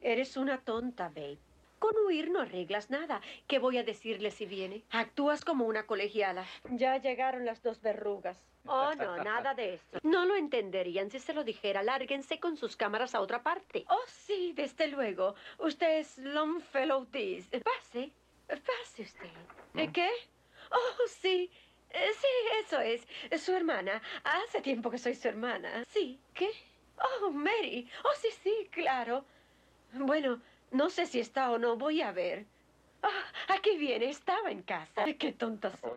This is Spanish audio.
Eres una tonta, Babe. Con huir no arreglas nada. ¿Qué voy a decirle si viene? Actúas como una colegiala. Ya llegaron las dos verrugas. Oh, no, nada de eso. No lo entenderían si se lo dijera. Lárguense con sus cámaras a otra parte. Oh, sí, desde luego. Usted es Longfellow Tees. Pase. Pase usted. ¿Qué? Oh, sí. Sí, eso es. Su hermana. Hace tiempo que soy su hermana. Sí. ¿Qué? Oh, Mary. Oh, sí, sí, claro. Bueno, no sé si está o no. Voy a ver. Ah, aquí viene. Estaba en casa. Qué tonta soy.